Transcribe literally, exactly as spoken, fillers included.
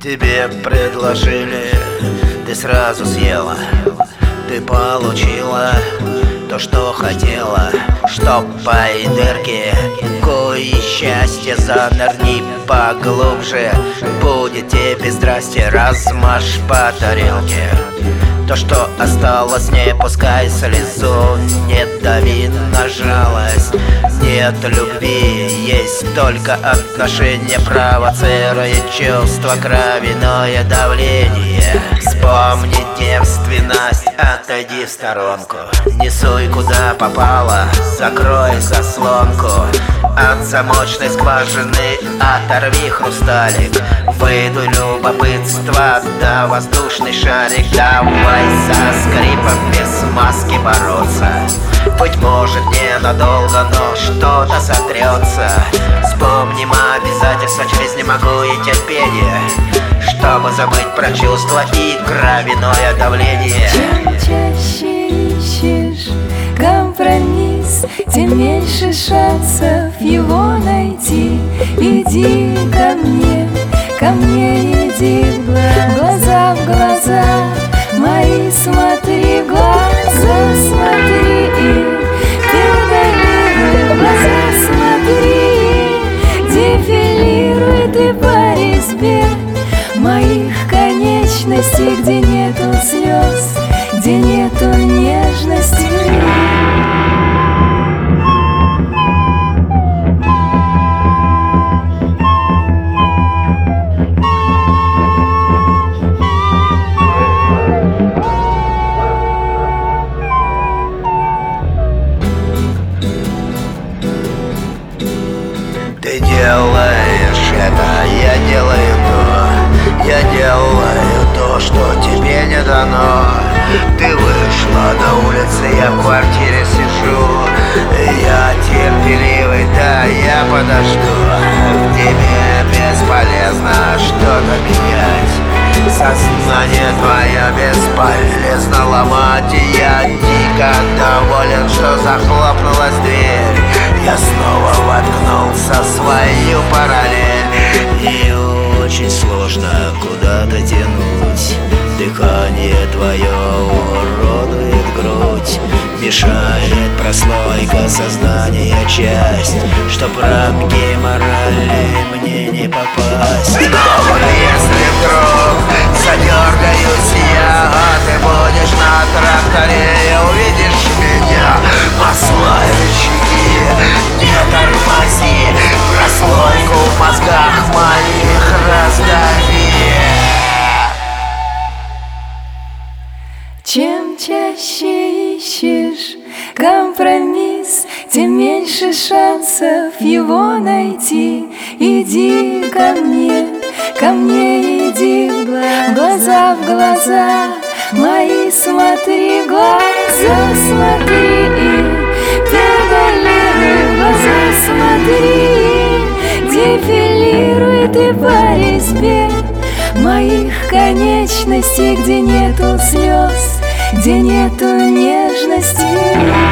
Тебе предложили, ты сразу съела. Ты получила то, что хотела. Чтоб по дырке кое счастье, занырни поглубже. Будет тебе здрасте, размажь по тарелке. То, что осталось, не пускай слезу, не дави на жалость. Нет любви, есть только отношения, провоцирует чувство, кровяное давление. Вспомни девственность, отойди в сторонку. Не суй куда попало, закрой заслонку. От замочной скважины оторви хрусталик. Выдуй любопытство, да воздушный шарик. Давай со скрипом без маски бороться. Быть может ненадолго, но что-то сотрется. Вспомним обязательства через «не могу» и терпение, чтобы забыть про чувства и кровяное давление. Чем чаще ищешь компромисс, тем меньше шансов его найти. Иди ко мне, ко мне иди, глаза в глаза мои смотри, глаза смотри и педалируй, глаза смотри, дефилируй ты по резьбе моих конечностей, где нету слез, где нету нежности. Ты делаешь это, я делаю то. Я делаю то, что тебе не дано. Ты вышла на улице, я в квартире сижу. Я терпеливый, да, я подожду. В тебе бесполезно что-то менять. Сознание твое бесполезно ломать. И я дико доволен, что захлопнулась дверь. Я снова воткнулся в свою параллель. И очень сложно куда-то тянуть. Дыхание твое уродует грудь. Мешает прослойка сознания часть, чтоб в рамки морали мне не попасть. Но если вдруг задергаюсь я, а ты будешь на тракторе и увидишь меня, масла рычаги, не тормози, прослойку в мозгах моих раздави. Чем чаще ищешь компромисс, тем меньше шансов его найти. Иди ко мне, ко мне иди, глаза в глаза мои смотри, глаза смотри и педалируй, глаза смотри, дефилируй ты по резьбе моих конечностей, где нету слез, где нету нежности.